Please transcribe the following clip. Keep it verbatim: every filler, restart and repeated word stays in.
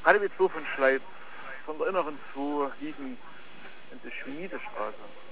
Hatte wir zwei von Schleib, von der inneren zwei liegen in der Schmiedestraße.